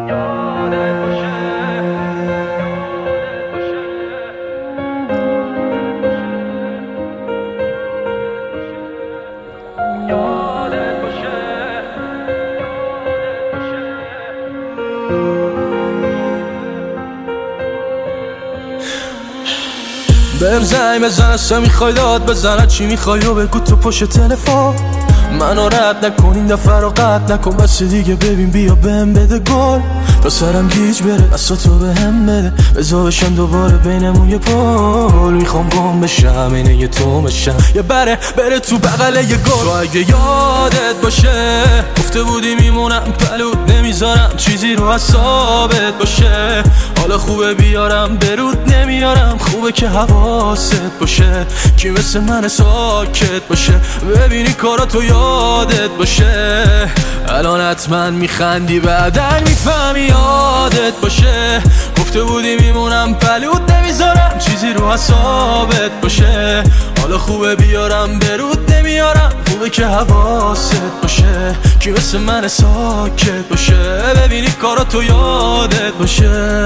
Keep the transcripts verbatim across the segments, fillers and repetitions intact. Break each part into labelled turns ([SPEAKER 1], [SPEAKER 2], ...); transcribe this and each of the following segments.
[SPEAKER 1] بهم زنگ بزن اصلا میخوای داد بزنه چی میخوای و بگو تو پشت تلفن منو رد نکن این دفعه رو قطع نکن بس دیگه ببین بیا بهم بده گل تا سرم گیج بره دستا تو بهم بده بزا بشم دوباره بینمون یه پول میخوام گم بشم اینه یه تو بشم یه بره بره تو بغل یه گل تو اگه یادت باشه گفته بودی میمونم پلوت نمیذارم چیزی رو حسابت باشه حالا خوبه بیارم برود نمیارم خوبه که حواست باشه کی مثل من ساکت باشه ببینی کاراتو یادت باشه الان حتما میخندی بعدن میفهمی یادت باشه گفته بودی میمونم پلوت نمیذارم چیزی رو حسابت باشه حالا خوبه بیارم برود نمیارم خوبه که حواست باشه کی مثل من ساکت باشه ببینی کاراتو یادت باشه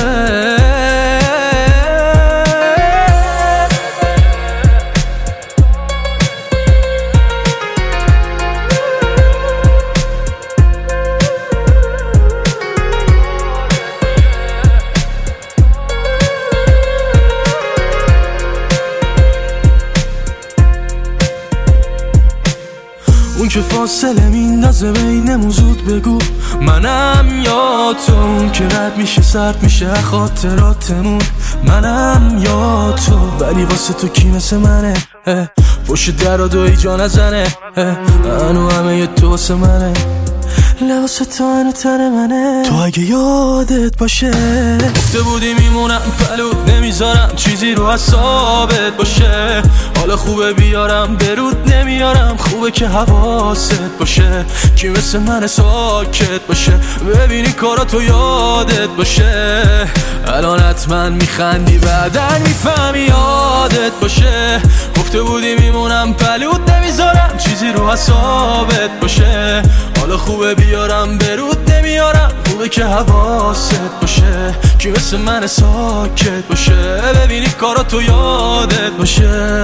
[SPEAKER 1] اون که فاصله میندازه بینمون زود بگو منم یا تو اون که رد میشه سرد میشه خاطراتمون منم یا تو ولی واسه تو کی مثل منه پشت در و دوی جا نزنه هنو همه یه تو واسه منه لباس تو هنو تن منه تو اگه یادت باشه گفته بودی میمونم پلوت نمیذارم چیزی رو حسابت باشه حالا خوبه بیارم برود نمیارم خوبه که حواست باشه کی مثل من ساکت باشه ببینی کاراتو یادت باشه الان حتما میخندی بعدن میفهمی یادت باشه گفته بودی میمونم پلوت نمیذارم چیزی رو حسابت باشه حالا خوبه بیارم برود نمیارم خوبه که حواست باشه کی مثل من ساکت باشه ببینی کاراتو یادت باشه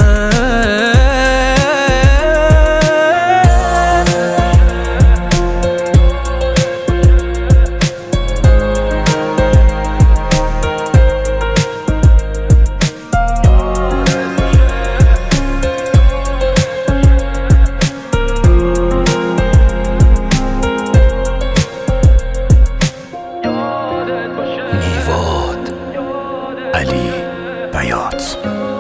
[SPEAKER 2] علی بیات.